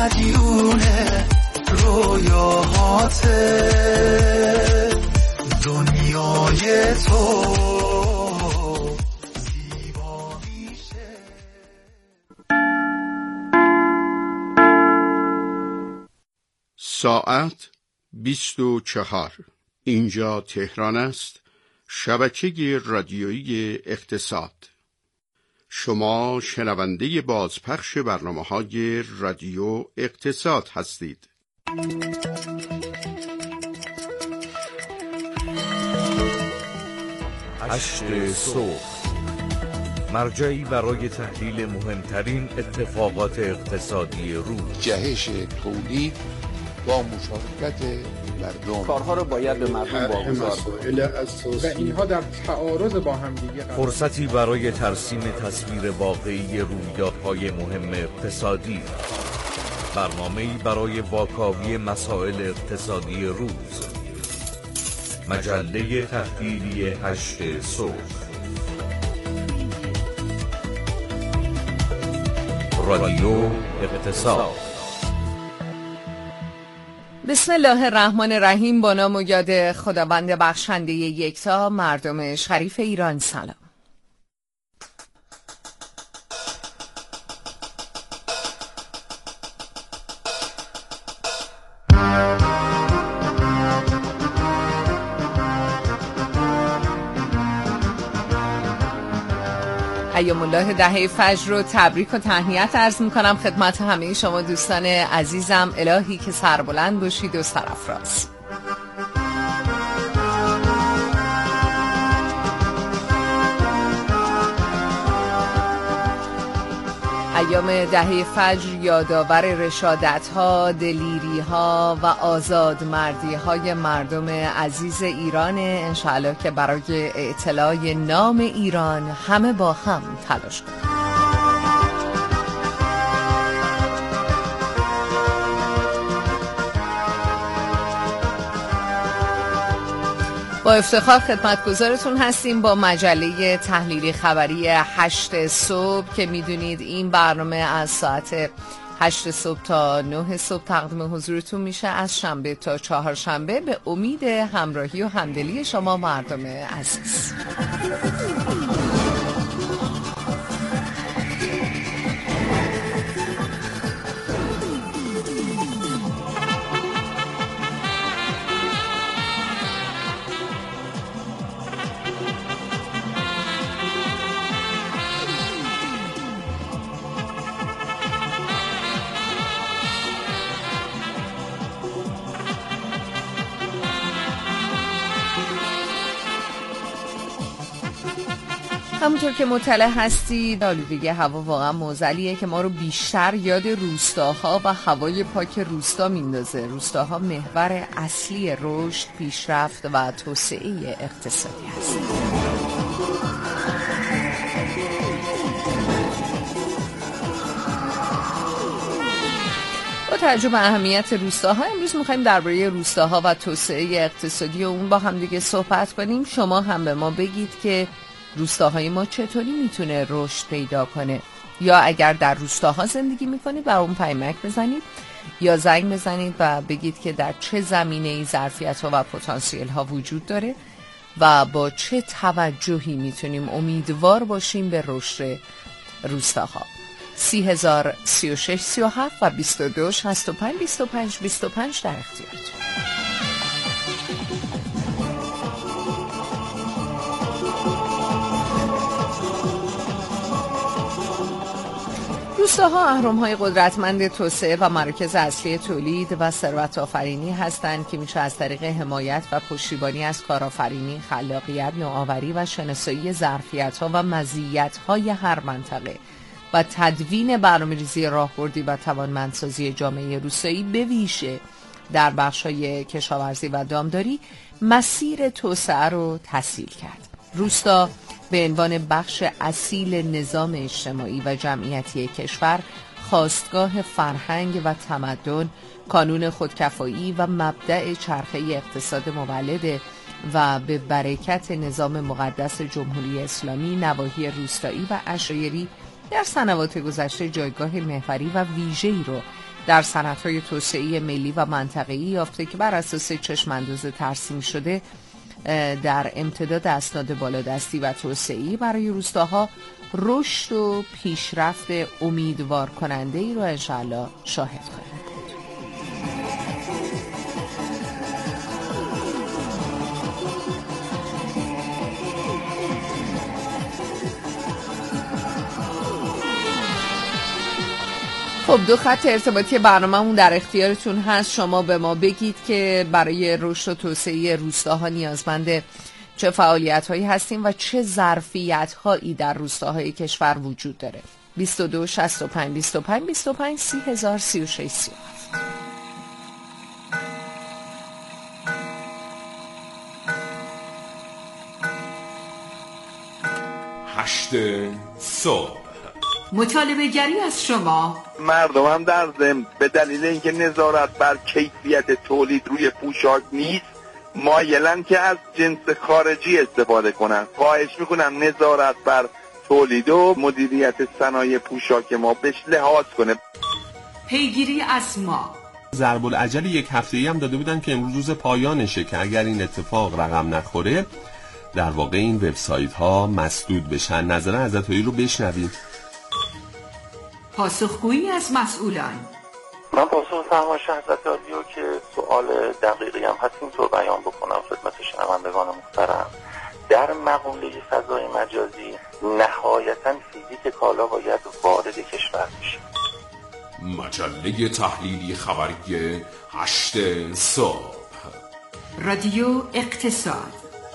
مدیونه رویاهاته دنیای تو زیبا میشه. ساعت 24. اینجا تهران است، شبکه رادیویی اقتصاد. شما شنونده بازپخش برنامه‌های رادیو اقتصاد هستید. هشت صبح، مرجعی برای تحلیل مهمترین اتفاقات اقتصادی روز. جهش تولید با مشارکت مردم، کارها رو باید به مردم واگذار و اینها در تعارض با هم دیگه. فرصتی برای ترسیم تصویر واقعی رویدادهای مهم اقتصادی. برنامه‌ای برای واکاوی مسائل اقتصادی روز. مجله تحلیلی 8 صبح. رادیو اقتصاد. بسم الله الرحمن الرحیم. با نام و یاد خداوند بخشنده یکتا. مردم شریف ایران سلام. ایام الله دهه فجر رو تبریک و تهنیت عرض میکنم خدمت همه شما دوستان عزیزم. الهی که سربلند باشید و سرافراز. ایام دهه فجر یادآور رشادت‌ها، دلیری‌ها و آزادمردی‌های مردم عزیز ایران. انشاءالله که برای اعتلاع نام ایران همه با هم تلاش کنیم. با افتخار خدمتگزارتون هستیم با مجله تحلیلی خبری 8 صبح که میدونید این برنامه از ساعت 8 صبح تا 9 صبح تقدیم حضورتون میشه، از شنبه تا چهارشنبه، به امید همراهی و همدلی شما مردم عزیز. همونطور که مطلع هستید آلودگی هوا واقعا معضلیه که ما رو بیشتر یاد روستاها و هوای پاک روستا میندازه. روستاها محور اصلی رشد، پیشرفت و توسعه اقتصادی هست. با توجه به اهمیت روستاها امروز می‌خوایم درباره روستاها و توسعه اقتصادی اون با هم دیگه صحبت کنیم. شما هم به ما بگید که روستاهای ما چطوری میتونه رشد پیدا کنه، یا اگر در روستاها زندگی میکنید بر اون پیامک بزنید یا زنگ بزنید و بگید که در چه زمینه‌ای ظرفیت‌ها و پتانسیل‌ها وجود داره و با چه توجهی میتونیم امیدوار باشیم به رشد روستاها. 30,000 36 37 و 22 65 25 25 در اختیارتون. روستاها اهرم‌های قدرتمند توسعه و مراکز اصلی تولید و ثروت آفرینی هستند که میشه از طریق حمایت و پشتیبانی از کارآفرینی، خلاقیت، نوآوری و شناسایی ظرفیت‌ها و مزیت‌های هر منطقه و تدوین برنامه‌ریزی راهبردی و توانمندسازی جامعه روستایی به ویژه در بخش‌های کشاورزی و دامداری مسیر توسعه رو تسهیل کرد. روستا به عنوان بخش اصیل نظام اجتماعی و جمعیتی کشور، خاستگاه فرهنگ و تمدن، کانون خودکفایی و مبدأ چرخه اقتصاد مولد و به برکت نظام مقدس جمهوری اسلامی، نواحی روستایی و عشایری در سنوات گذشته جایگاه محوری و ویژه‌ای رو در صنعت‌های توسعه ملی و منطقه‌ای یافته که بر اساس چشم‌انداز ترسیم شده در امتداد اسناد بالادستی و توسعه‌ای برای روستاها رشد و پیشرفت امیدوار کننده ای رو انشاءالله شاهد خواهیم بود. خب 2 خط ارتباطی برنامه‌مون در اختیارتون هست. شما به ما بگید که برای رشد و توسعه روستاها نیازمند چه فعالیت‌هایی هستیم و چه ظرفیت‌هایی در روستاهای کشور وجود داره. 22 65 25 25 3036 8 صبح. مطالبه گری از شما. مردم هم در ضمن به دلیل اینکه نظارت بر کیفیت تولید روی پوشاک نیست مایلن که از جنس خارجی استفاده کنن. خواهش میکنم نظارت بر تولید و مدیریت صنایع پوشاک ما بهش لحاظ کنه. پیگیری از ما. ضرب العجل 1 هفته‌ای هم داده بودن که امروز روز پایانشه که اگر این اتفاق رقم نخوره در واقع این وبسایت ها مسدود بشن. نظر عزتایی رو بشنویم. پاسخگویی از مسئولان. من پاسخ فرمایش حضرت عالی رو که سوال دقیقی هم هست اینطور بیان بکنم خدمت شنوندگان محترم. در مقوله فضای مجازی نهایتاً فیزیک کالا باید وارد کشور بشه. مجله تحلیلی خبری 8 صبح. رادیو اقتصاد.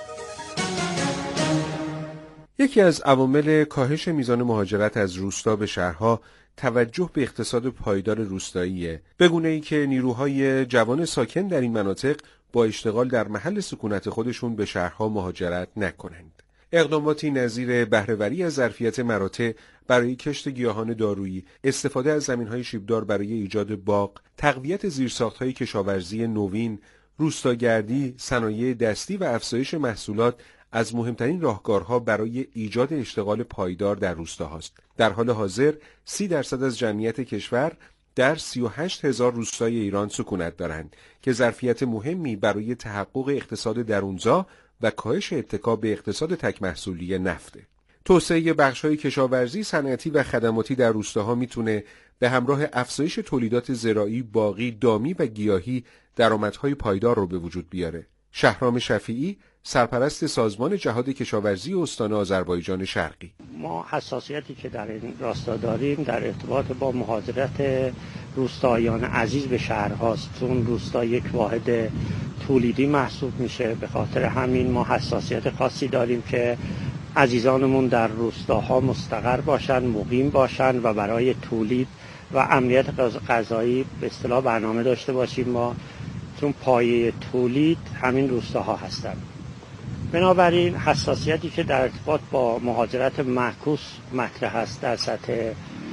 یکی از عوامل کاهش میزان مهاجرت از روستا به شهرها توجه به اقتصاد پایدار روستاییه، به گونه‌ای که نیروهای جوان ساکن در این مناطق با اشتغال در محل سکونت خودشون به شهرها مهاجرت نکنند. اقداماتی نظیر بهره‌وری از ظرفیت مراتع برای کشت گیاهان دارویی، استفاده از زمین‌های شیبدار برای ایجاد باغ، تقویت زیرساخت‌های کشاورزی نوین، روستاگردی، صنایع دستی و افزایش محصولات از مهمترین راهکارها برای ایجاد اشتغال پایدار در روستاهاست. در حال حاضر 30% از جمعیت کشور در 38,000 روستای ایران سکونت دارند که ظرفیت مهمی برای تحقق اقتصاد درونزا و کاهش اتکا به اقتصاد تک محصولی نفته. توسعه بخش‌های کشاورزی، صنعتی و خدماتی در روستاها میتونه به همراه افزایش تولیدات زراعی، باغی، دامی و گیاهی درآمدهای پایدار رو به وجود بیاره. شهرام شفیعی، سرپرست سازمان جهاد کشاورزی استان آذربایجان شرقی: ما حساسیتی که در این راستا داریم در ارتباط با مهاجرت روستاییان عزیز به شهرهاست، چون روستا یک واحد تولیدی محسوب میشه. به خاطر همین ما حساسیت خاصی داریم که عزیزانمون در روستاها مستقر باشن، مقیم باشن و برای تولید و امنیت غذایی به اصطلاح برنامه داشته باشیم ما، چون پایه تولید همین روستاها هستند. بنابراین حساسیتی که در ارتباط با مهاجرت معکوس مطرح است در سطح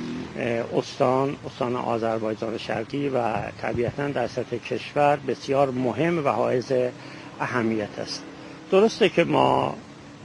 استان آذربایجان شرقی و طبیعتاً در سطح کشور بسیار مهم و حائز اهمیت است. درسته که ما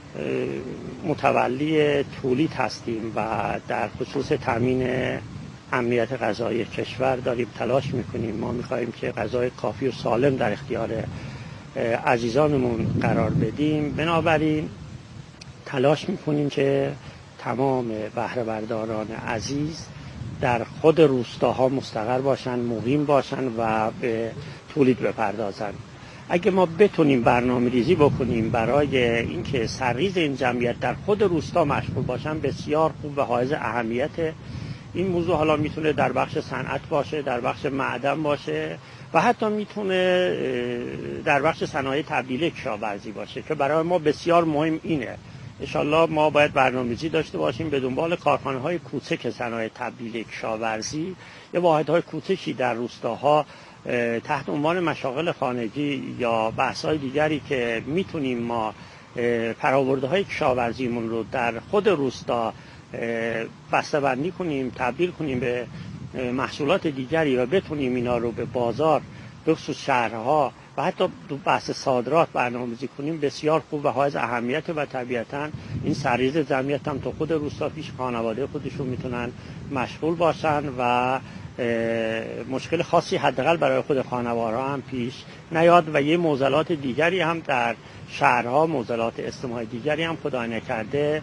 متولی تولید هستیم و در خصوص تامین امنیت غذایی کشور داریم تلاش میکنیم. ما میخواهیم که غذای کافی و سالم در اختیار عزیزانمون قرار بدیم. بنابراین تلاش میکنیم که تمام بهره برداران عزیز در خود روستاها مستقر باشن، مقیم باشن و به تولید بپردازن. اگه ما بتونیم برنامه ریزی بکنیم برای اینکه سرریز این جمعیت در خود روستا مشغول باشن، بسیار خوب و حائز اهمیت. این موضوع حالا میتونه در بخش صنعت باشه، در بخش معدن باشه و حتی میتونه در بخش صنایع تبدیل کشاورزی باشه که برای ما بسیار مهم اینه. انشالله ما باید برنامه‌ریزی داشته باشیم به دنبال کارخانه‌های کوچک صنایع تبدیل کشاورزی یا واحدهای کوچکی در روستاها تحت عنوان مشاغل خانگی یا بحث‌های دیگری که میتونیم ما فرآورده‌های کشاورزیمون رو در خود روستا بسته‌بندی کنیم، تبدیل کنیم به محصولات دیگری و بتونیم اینا رو به بازار به خصوص شهرها و حتی بحث صادرات برنامه‌ریزی کنیم، بسیار خوب و حائز اهمیت و طبیعتاً این سرریز جمعیت هم تو خود روستا پیش خانواده خودشون میتونن مشغول باشن و مشکل خاصی حداقل برای خود خانوارها هم پیش نیاد و یه معضلات دیگری هم در شهرها، معضلات اجتماعی دیگری هم خدای نکرده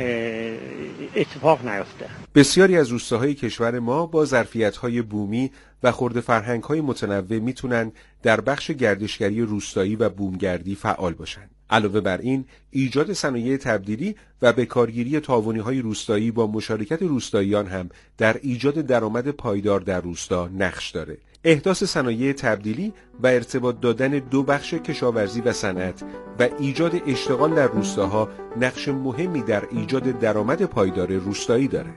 اتفاق نیفته. بسیاری از روستاهای کشور ما با ظرفیت‌های بومی و خرده فرهنگ‌های متنوع میتونن در بخش گردشگری روستایی و بومگردی فعال باشن. علاوه بر این، ایجاد صنایع تبدیلی و بکارگیری تعاونی‌های روستایی با مشارکت روستاییان هم در ایجاد درآمد پایدار در روستا نقش داره. احداث صنایع تبدیلی و ارتباط دادن دو بخش کشاورزی و صنعت و ایجاد اشتغال در روستاها نقش مهمی در ایجاد درآمد پایدار روستایی داره.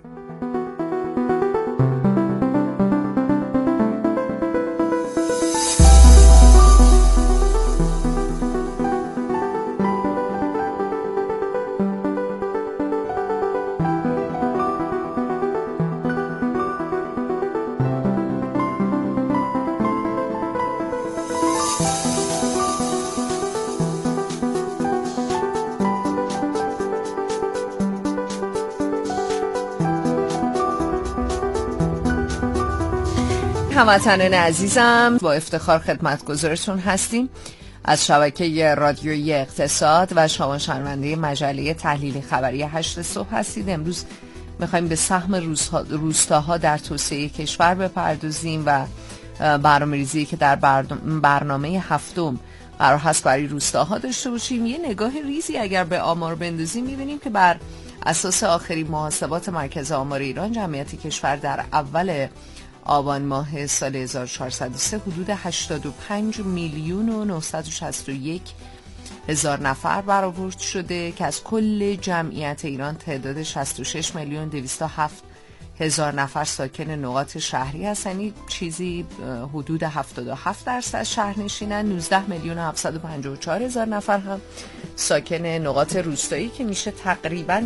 هموطنان عزیزم، با افتخار خدمتگزارتون هستیم از شبکه رادیویی اقتصاد و شما شنونده مجله تحلیل خبری 8 صبح هستید. امروز میخوایم به سهم روستاها در توسعه کشور بپردازیم و برنامه‌ریزی که در برنامه هفتم قرار هست برای روستاها داشته باشیم. یه نگاه ریزی اگر به آمار بندازیم میبینیم که بر اساس آخرین محاسبات مرکز آمار ایران، جمعیت کشور در اول آبان ماه سال 1403 حدود 85 میلیون و 961 هزار نفر برآورد شده که از کل جمعیت ایران تعداد 66 میلیون 207 هزار نفر ساکن نقاط شهری هستن. یعنی چیزی حدود 77% شهرنشینن. 19 میلیون و 754 هزار نفر هم ساکن نقاط روستایی که میشه تقریباً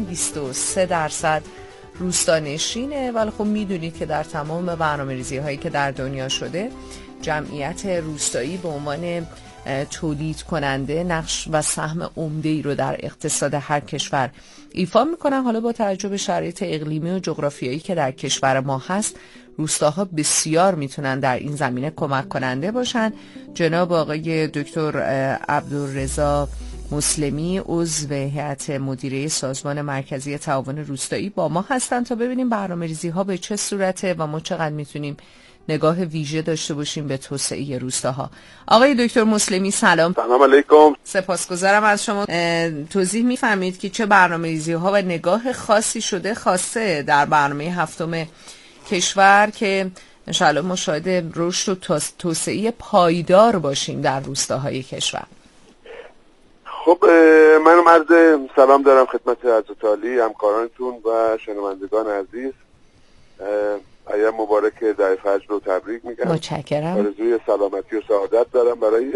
23% روستانشینه. ولی خب میدونید که در تمام برنامه‌ریزی هایی که در دنیا شده، جمعیت روستایی به عنوان تولید کننده نقش و سهم عمده‌ای رو در اقتصاد هر کشور ایفا میکنن. حالا با توجه به شرایط اقلیمی و جغرافیایی که در کشور ما هست، روستاها بسیار میتونن در این زمینه کمک کننده باشن. جناب آقای دکتر عبدالرضا مسلمی، عضو هیئت مدیره سازمان مرکزی تعاون روستایی با ما هستن تا ببینیم برنامه‌ریزی ها به چه صورته و ما چقدر میتونیم نگاه ویژه داشته باشیم به توسعه روستاها. آقای دکتر مسلمی سلام. سلام علیکم. سپاسگزارم از شما. توضیح میفرمایید که چه برنامه‌ریزی ها و نگاه خاصی شده خاصه در برنامه هفتم کشور که انشاءالله ما شاهد رشد و توسعه پایدار باشیم در روستاهای کشور. خب من عرض سلام دارم خدمت حضرت عالی، همکارانتون و شنوندگان عزیز. ایام مبارک در فجر رو تبریک میگم. متشکرم. آرزوی سلامتی و سعادت دارم برای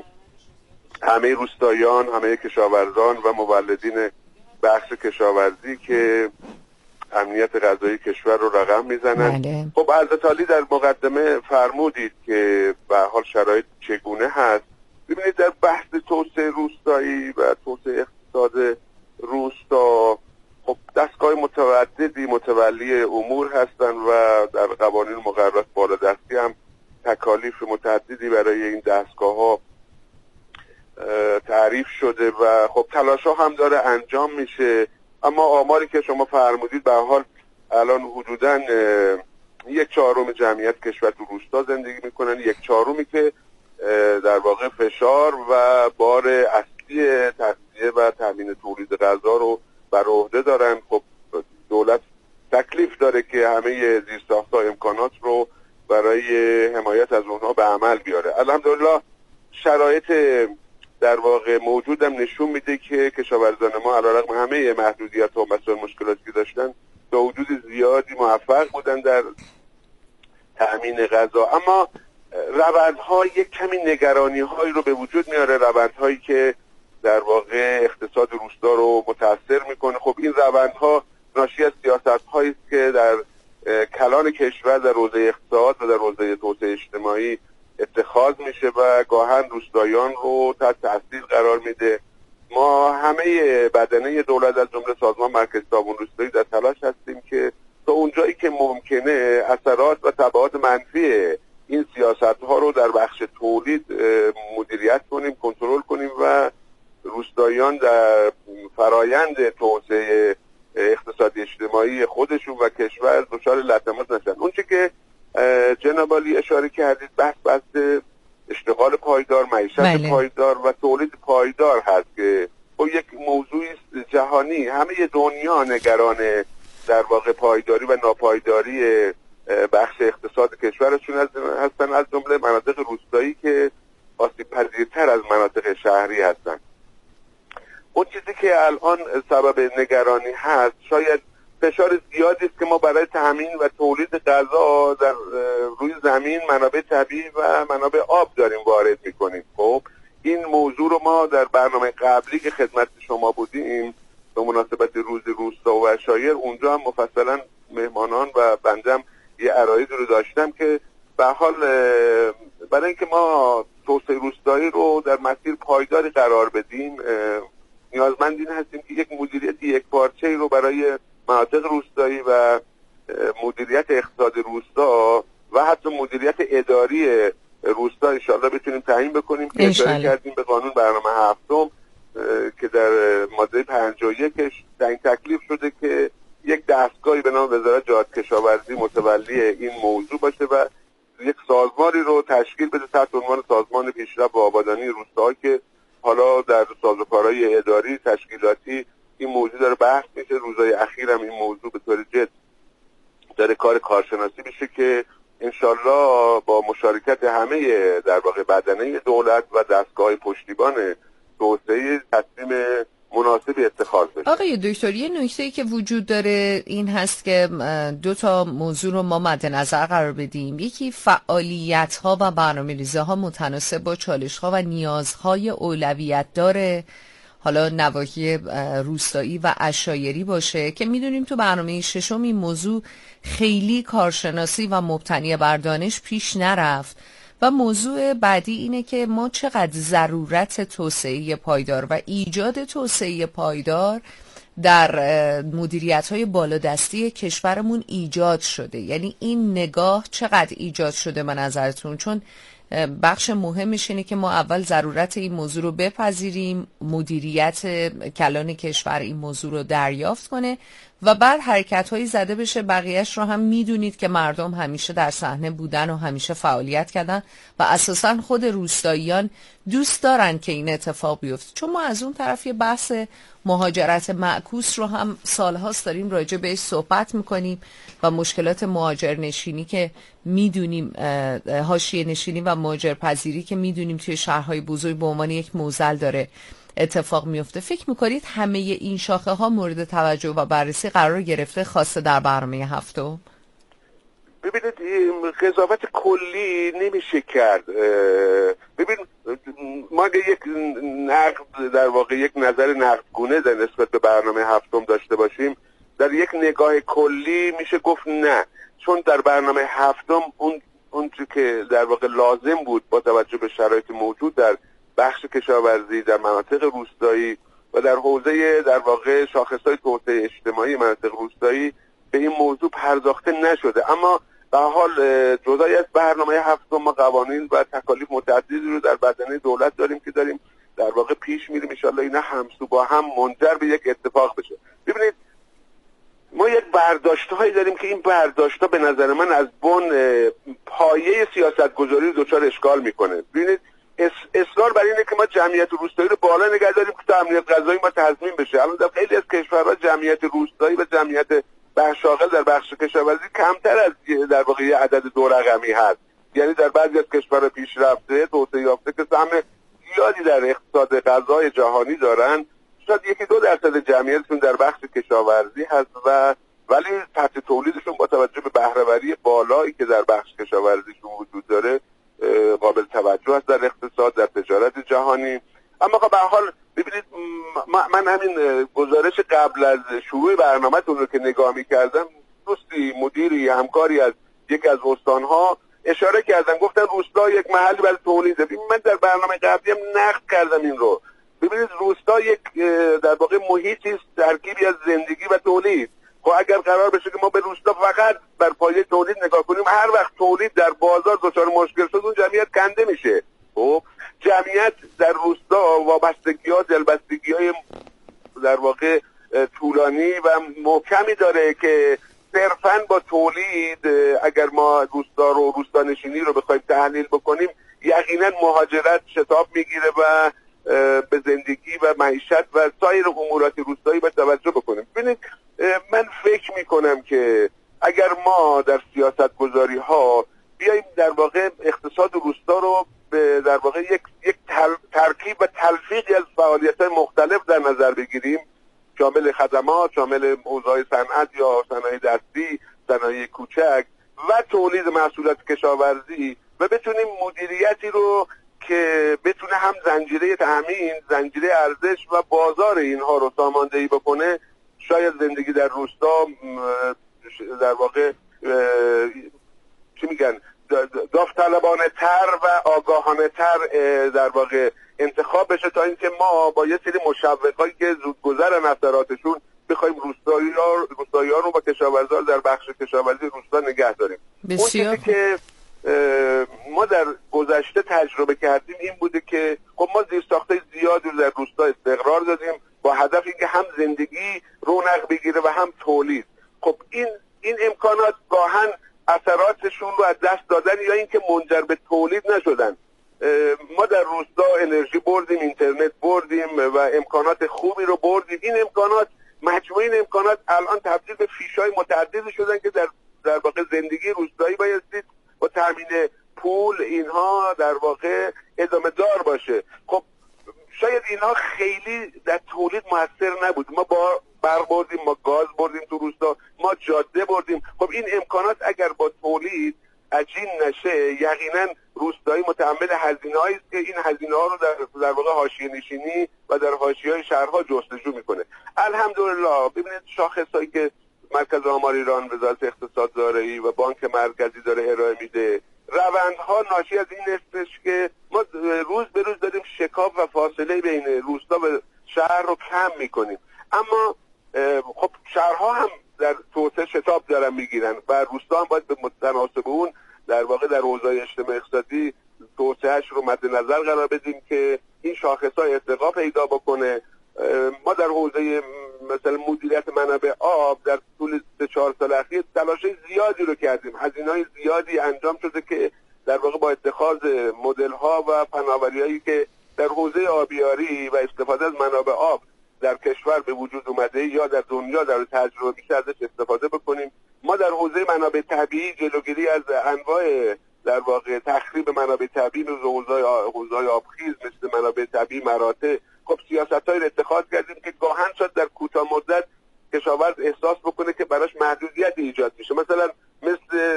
همه روستاییان، همه کشاورزان و مولدین بخش کشاورزی که امنیت غذایی کشور رو رقم میزنن. بله. خب حضرت عالی در مقدمه فرمودید که به حال شرایط چگونه هست. ببینید در بحث توسعه روستایی و توسعه اقتصاد روستا، خب دستگاه متعددی متولی امور هستند و در قوانین مقررات بالادستی هم تکالیف متعددی برای این دستگاه ها تعریف شده و خب تلاش ها هم داره انجام میشه. اما آماری که شما فرمودید به حال الان حدوداً 1/4 جمعیت کشور تو روستا زندگی میکنن، 1/4 که در واقع فشار و بار اصلی تغذیه و تامین تولید غذا رو بر عهده دارن. خب دولت تکلیف داره که همه زیرساخت‌ها امکانات رو برای حمایت از اونها به عمل بیاره. الحمدلله شرایط در واقع موجودم نشون میده که کشاورزان ما علیرغم همه محدودیت‌ها و مسائل مشکلاتی که داشتن تا حدود زیادی موفق بودن در تامین غذا. اما روندها یک کمی نگرانی‌هایی رو به وجود میاره، روندهایی که در واقع اقتصاد روستا رو متاثر میکنه. خب این روندها ناشی از سیاست‌هایی است که در کلان کشور در حوزه اقتصاد و در حوزه توسعه اجتماعی اتخاذ میشه و گاهن روستاییان رو تحت تاثیر قرار میده. ما همه بدنه دولت از جمله سازمان مرکزی تعاون روستایی در تلاش هستیم که تا اونجایی که ممکنه اثرات و تبعات منفی این سیاست‌ها رو در بخش تولید مدیریت کنیم، کنترل کنیم و روستاییان در فرایند توسعه اقتصادی اجتماعی خودشون و کشور دچار لطمات نشن. اون چیزی که جناب عالی اشاره کردید بحث اشتغال پایدار، معیشت پایدار و تولید پایدار هست که یک موضوعی جهانی همه دنیا نگران در واقع پایداری و ناپایداری بخش اقتصاد کشورشون هستن، از جمله مناطق روستایی که آسیب پذیرتر از مناطق شهری هستن. اون چیزی که الان سبب نگرانی هست شاید فشار زیادی است که ما برای تامین و تولید غذا در روی زمین منابع طبیعی و منابع آب داریم وارد میکنیم. خب این موضوع رو ما در برنامه قبلی که خدمت شما بودیم به مناسبت روز روستا و عشایر اونجا هم مفصلا مهمانان و بندم یه عرایض رو داشتم که به حال برای اینکه ما توسعه روستایی رو در مسیر پایداری قرار بدیم نیازمند این هستیم که یک مدیریت یکپارچه‌ای رو برای مناطق روستایی و مدیریت اقتصاد روستا و حتی مدیریت اداری روستا انشاءالله بتونیم تعیین بکنیم که اشاره کردیم به قانون برنامه هفتم که در ماده 51 تعیین تکلیف شده که یک دستگاهی به نام وزارت جهاد کشاورزی متولی این موضوع باشه و یک سازمانی رو تشکیل بده تحت عنوان سازمان پیشرفت و آبادانی روستاها که حالا در سازوکارهای اداری تشکیلاتی این موضوع داره بحث میشه. روزهای اخیر هم این موضوع به طور جد داره کارشناسی میشه که انشالله با مشارکت همه در واقع بدنه دولت و دستگاه پشتیبان توسعه تصمیم مناسبی اتخاذ بشه. آقای دکتر یه نکته‌ای که وجود داره این هست که دو تا موضوع رو ما مد نظر قرار بدیم. یکی فعالیت‌ها و برنامه‌ریزی‌ها متناسب با چالش‌ها و نیازهای اولویت داره حالا نواحی روستایی و عشایری باشه که میدونیم تو برنامه ششم این موضوع خیلی کارشناسی و مبتنی بر دانش پیش نرفت و موضوع بعدی اینه که ما چقدر ضرورت توسعه پایدار و ایجاد توسعه پایدار در مدیریت‌های بالادستی کشورمون ایجاد شده، یعنی این نگاه چقدر ایجاد شده به نظرتون؟ چون بخش مهمش اینه که ما اول ضرورت این موضوع رو بپذیریم، مدیریت کلان کشور این موضوع رو دریافت کنه و بعد حرکت‌هایی زده بشه. بقیهش رو هم میدونید که مردم همیشه در صحنه بودن و همیشه فعالیت کردن و اساساً خود روستاییان دوست دارن که این اتفاق بیفته. چون ما از اون طرف یه بحث مهاجرت معکوس رو هم سالهاست داریم راجع بهش صحبت میکنیم و مشکلات مهاجرنشینی که میدونیم، حاشیه نشینی و مهاجرپذیری که میدونیم توی شهرهای بزرگ به عنوان یک معضل داره اتفاق میفته. فکر میکنید همه این شاخه ها مورد توجه و بررسی قرار گرفته خاصه در برنامه هفتم؟ ببینید قضاوت کلی نمیشه کرد. ببین ما اگه یک نقد در واقع یک نظر نقدگونه در نسبت به برنامه هفتم داشته باشیم در یک نگاه کلی میشه گفت نه، چون در برنامه هفتم اون که در واقع لازم بود با توجه به شرایط موجود در بخش کشاورزی در مناطق روستایی و در حوزه در واقع شاخص‌های توسعه اجتماعی مناطق روستایی به این موضوع پرداخته نشده. اما به حال جدای از برنامه هفتم ما قوانین و تکالیف متعددی رو در بدنه دولت داریم که داریم در واقع پیش میریم انشالله اینا همسو با هم منجر به یک اتفاق بشه. ببینید ما یک برداشت‌هایی داریم که این برداشت‌ها به نظر من از بن پایه سیاست‌گذاری رو دچار اشکال میکنه. ببینید اصرار بر اینه که ما جمعیت روستایی رو بالا نگه داریم که امنیت غذایی ما تضمین بشه. الان در خیلی از کشورها جمعیت روستایی و جمعیت بخشاغل در بخش کشاورزی کمتر از در واقع یه عدد دو رقمی هست. یعنی در بعضی از کشورها پیشرفته توسعه یافته که سهم زیادی در اقتصاد غذای جهانی دارن شاید 1-2% جمعیتشون در بخش کشاورزی هست ولی سطح تولیدشون با توجه به بهره‌وری بالایی که در بخش کشاورزیشون وجود داره قابل توجه است در اقتصاد در تجارت جهانی. اما به هر حال ببینید من همین گزارش قبل از شروع برنامه‌تون رو که نگاه می‌کردم دوستی مدیری همکاری از یک از استان‌ها اشاره کردن گفتن روستا یک محلی برای تولیده. من در برنامه قبلی هم نقد کردم این رو. ببینید روستا یک در واقع محیطی است ترکیبی از زندگی و تولید. خب اگر قرار بشه که ما به روستا فقط بر پایه تولید نگاه کنیم، هر وقت تولید در بازار دچار مشکل شد اون جمعیت کنده میشه. خب جمعیت در روستا وابستگی‌ها، دلبستگی‌های در واقع طولانی و محکمی داره که صرفاً با تولید اگر ما روستانشینی رو بخوایم تحلیل بکنیم یقینا مهاجرت شتاب میگیره و به زندگی و معیشت و سایر امورات روستایی باید توجه بکنیم. ببینید من فکر میکنم که اگر ما در سیاست گذاری ها بیاییم در واقع اقتصاد روستا رو در واقع یک ترکیب و تلفیقی از فعالیت‌های مختلف در نظر بگیریم، شامل خدمات، شامل حوزه‌های صنعت یا صنایع دستی، صنایع کوچک و تولید محصولات کشاورزی و بتونیم مدیریتی رو که بتونه هم زنجیره تامین، زنجیره ارزش و بازار اینها رو ساماندهی بکنه، شاید زندگی در روستا در واقع چی میگن داوطلبانه تر و آگاهانه تر در واقع انتخاب بشه تا اینکه ما با یه سری مشوقایی که زودگذرن اثراتشون بخوایم روستایی‌ها رو با کشاورزا در بخش کشاورزی روستا نگه داریم. اون چیزی که ما در گذشته تجربه کردیم این بوده که خب ما زیرساخت‌های زیادی رو در روستا استقرار دادیم با هدف اینکه هم زندگی رونق بگیره و هم تولید. خب این امکانات گاهن اثراتشون رو از دست دادن یا اینکه منجر به تولید نشدن. ما در روستا انرژی بردیم، اینترنت بردیم و امکانات خوبی رو بردیم. این امکانات، مجموعه این امکانات الان تبدیل به فیش‌های متعددی شدن که در واقع زندگی روستایی بایستید با تامین پول اینها در واقع ادامه دار باشه. خب شاید اینها خیلی در تولید موثر نبود. ما با برق بردیم، ما گاز بردیم تو روستا، ما جاده بردیم. خب این امکانات اگر با تولید عجین نشه یقینا روستایی متحمل هزینه‌هایی است که این هزینه‌ها رو در واقع حاشیه‌نشینی و در حاشیه‌های شهرها جستجو میکنه. الحمدلله ببینید شاخصایی که مرکز آمار ایران، وزارت اقتصاد زارعی و بانک مرکزی داره ارائه میده، روندها ناشی از این استش که ما روز به روز داریم شکاف و فاصله بین روستا و شهر رو کم میکنیم. اما خب شهرها هم در توسعه شتاب دارن میگیرن و روستا هم باید به متناسب اون در واقع در حوزه اجتماعی اقتصادی توسعهش رو مد نظر قرار بدیم که این شاخص‌ها ارتقا پیدا بکنه. ما در حوزه مثلا مدیریت منابع آب در طول 3-4 سال اخیر تلاش زیادی رو کردیم، هزینه‌های زیادی انجام شده که در واقع با اتخاذ مدل‌ها و فناوری‌هایی که در حوزه آبیاری و استفاده از منابع آب در کشور به وجود اومده یا در دنیا در تجربه میشه ازش استفاده بکنیم. ما در حوزه منابع طبیعی جلوگیری از انواع در واقع تخریب منابع طبیعی مثل حوزه‌های آبخیز، مثل منابع طبیعی مراتع، خب سیاست‌هایی رو اتخاذ کردیم که گاهن شد در کوتاه مدت کشاورز احساس بکنه که براش محدودیت ایجاد میشه، مثلا مثل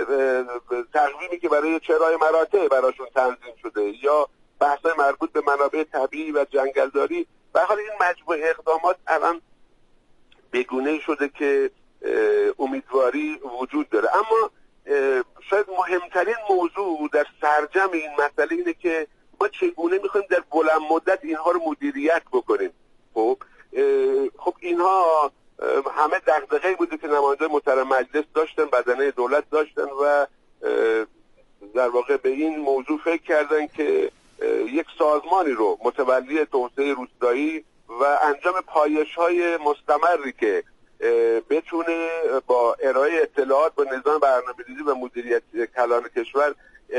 تقویمی که برای چرای مراتع براشون تنظیم شده یا بحث‌های مربوط به منابع طبیعی و جنگلداری. به هر حال این مجموعه اقدامات الان بگونه شده که امیدواری وجود داره. اما شاید مهمترین موضوع در سرجم این مسئله اینه که ما چگونه میخوایم در بلند مدت اینها رو مدیریت بکنیم. خب اینها همه دغدغه‌ای بوده که نمایندگان محترم مجلس داشتن، بدنه دولت داشتن و در واقع به این موضوع فکر کردن که یک سازمانی رو متولی توسعه روستایی و انجام پایش‌های مستمری که بتونه با ارائه اطلاعات با نظام برنامه‌ریزی و مدیریت کلان کشور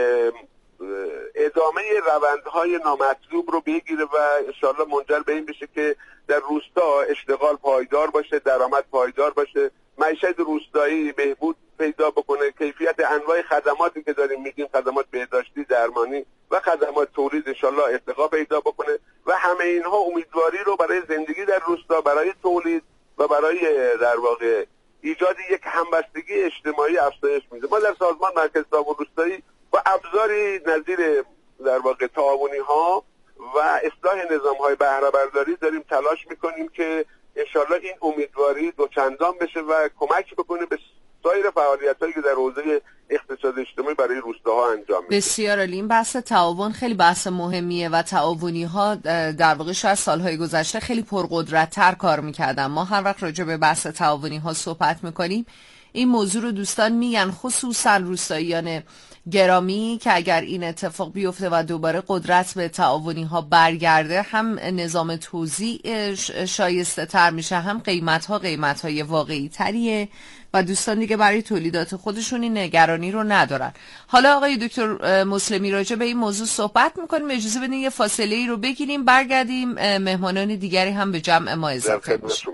ادامه روندهای نامطلوب رو بگیره و انشالله منجر به این بشه که در روستا اشتغال پایدار باشه، درآمد پایدار باشه، معیشت روستایی بهبود پیدا بکنه، کیفیت انواع خدماتی که داریم میگیم، خدمات بهداشتی، درمانی و خدمات تولید انشالله ارتقا پیدا بکنه و همه اینها امیدواری رو برای زندگی در روستا، برای تولید و برای در واقع ایجاد یک همبستگی اجتماعی افزایش میده. ما در سازمان مرکز تعاون روستایی با ابزاری نظیر در واقع تعاونی ها و اصلاح نظام های بهره برداری داریم تلاش میکنیم که انشالله این امیدواری دوچندان بشه و کمک بکنه به سایر فعالیتایی که در حوزه اقتصاد اجتماعی برای روستاها انجام میشه. بسیار عالی. این بحث تعاون خیلی بحث مهمیه و تعاونی ها در واقع شاید سالهای گذشته خیلی پرقدرت‌تر کار میکردن. ما هر وقت راجع به بحث تعاونی ها صحبت میکنیم این موضوع رو دوستان میگن، خصوصا روستاییان گرامی، که اگر این اتفاق بیفته و دوباره قدرت به تعاونی ها برگرده، هم نظام توزیع شایسته تر میشه، هم قیمت های واقعی تریه و دوستان دیگه برای تولیدات خودشون این نگرانی رو ندارن. حالا آقای دکتر مسلمی راجع به این موضوع صحبت میکنیم. اجازه بدین یه فاصله ای رو بگیریم، برگردیم مهمانان دیگری هم به جمع ما اضافه بشه.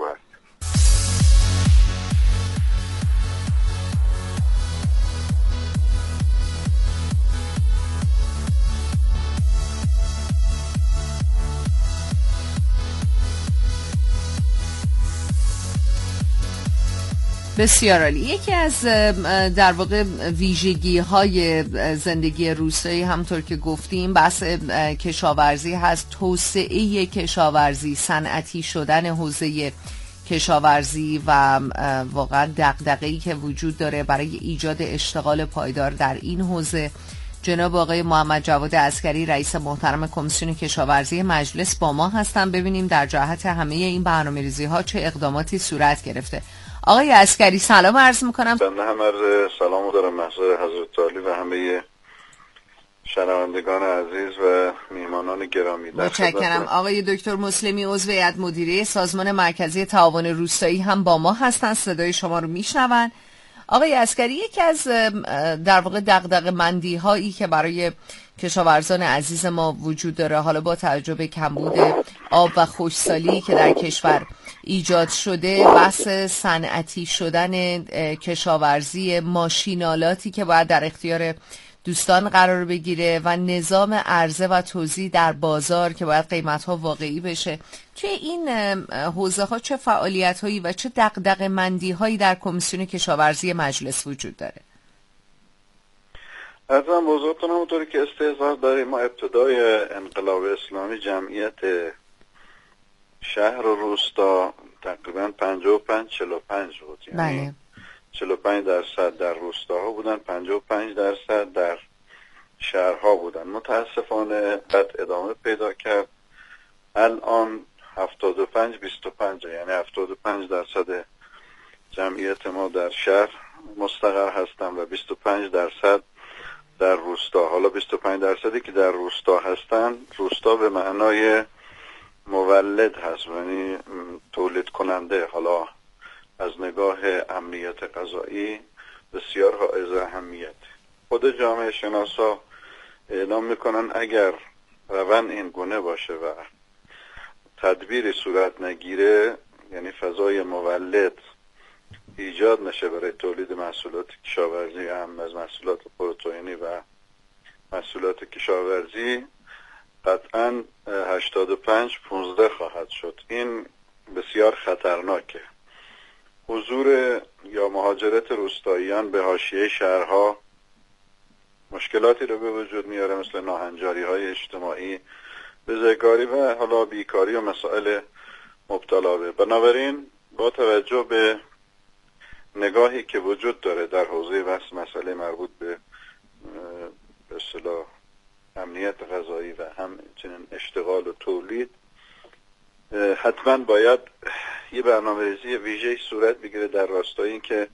بسیار عالی. یکی از در واقع ویژگی های زندگی روستایی همطور که گفتیم بحث کشاورزی هست، توسعه کشاورزی، صنعتی شدن حوزه کشاورزی و واقعا دغدغه‌ای که وجود داره برای ایجاد اشتغال پایدار در این حوزه. جناب آقای محمد جواد عسکری رئیس محترم کمیسیون کشاورزی مجلس با ما هستن. ببینیم در جهت همه این برنامه‌ریزی ها چه اقداماتی صورت گرفته. آقای عسکری سلام عرض میکنم. بنده هم سلام دارم محضر حضرت عالی و همه شنوندگان عزیز و میهمانان گرامی. متشکرم. آقای دکتر مسلمی عضو هیئت مدیره سازمان مرکزی تعاون روستایی هم با ما هستن، صدای شما رو میشنون. آقای عسکری، یکی از در واقع دغدغه‌مندی هایی که برای کشاورزان عزیز ما وجود داره، حالا با توجه به کمبود آب و خشکسالی که در کشور ایجاد شده، بحث صنعتی شدن کشاورزی، ماشینالاتی که باید در اختیار دوستان قرار بگیره و نظام عرضه و توزیع در بازار که باید قیمت‌ها واقعی بشه. توی این حوزه ها چه فعالیت‌هایی و چه دغدغه‌مندی‌هایی در کمیسیون کشاورزی مجلس وجود داره؟ ارزم بزرگتون همونطوری که استحضار داریم، ما ابتدای انقلاب اسلامی جمعیت شهر و روستا تقریبا 55-45 بود، یعنی 45% در روستاها بودن، 55% در شهرها بودن. متاسفانه بعد ادامه پیدا کرد، الان 75-25 یعنی 75% جمعیت ما در شهر مستقر هستن و 25% در روستا. حالا 25% که در روستا هستن، روستا به معنای مولد هست، یعنی تولید کننده. حالا از نگاه امنیت غذایی بسیار حائز اهمیت. خود جامعه شناسا اعلام میکنن اگر روند این گونه باشه و تدبیری صورت نگیره، یعنی فضای مولد ایجاد نشه برای تولید محصولات کشاورزی، هم از محصولات پروتئینی و محصولات کشاورزی، قطعاً 85-15 خواهد شد. این بسیار خطرناکه. حضور یا مهاجرت روستاییان به حاشیه شهرها مشکلاتی رو به وجود میاره، مثل ناهنجاری‌های اجتماعی، بزهکاری و حالا بیکاری و مسائل مبتلا به. بنابراین با توجه به نگاهی که وجود داره در حوزه مسئله مربوط به اصطلاح امنیت غذایی و همچنین اشتغال و تولید، حتما باید یه برنامه‌ریزی ویژه‌ای صورت بگیره در راستای این که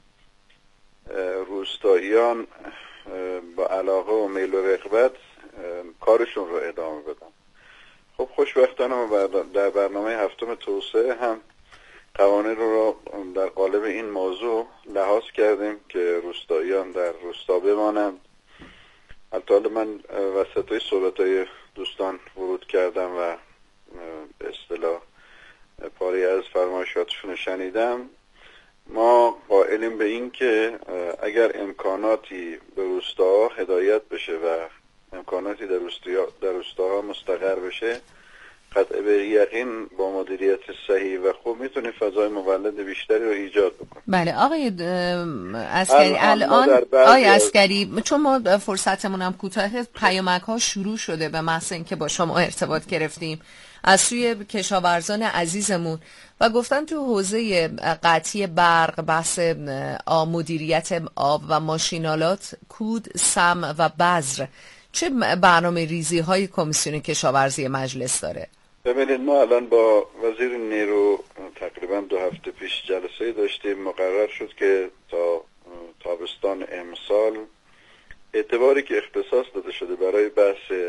روستاییان با علاقه و میل و رغبت کارشون رو ادامه بدن. خب خوشبختانه ما در برنامه هفتم توسعه هم قوانین رو در قالب این موضوع لحاظ کردیم که روستاییان در روستا بمانند. البته من وسطای صحبتای دوستان ورود کردم و به اصطلاح پاری از فرمایشاتشون شنیدم. ما قائلیم به این که اگر امکاناتی به روستاها هدایت بشه و امکاناتی در روستاها مستقر بشه، قطع به یقین با مدیریت صحیح و خوب میتونیم فضای مولد بیشتری رو ایجاد بکنیم. بله آقای عسگری، الان آقای عسگری چون ما فرصتمون هم کوتاه، پیامک ها شروع شده به محض اینکه با شما ارتباط گرفتیم از سوی کشاورزان عزیزمون و گفتن تو حوزه قطعی برق، بحث مدیریت آب و ماشینالات، کود، سم و بذر، چه برنامه ریزی های کمیسیون کشاورزی مجلس داره؟ ببینید ما الان با وزیر نیرو تقریبا 2 هفته پیش جلسه داشتیم. مقرر شد که تا تابستان امسال اعتباری که اختصاص داده شده برای بحث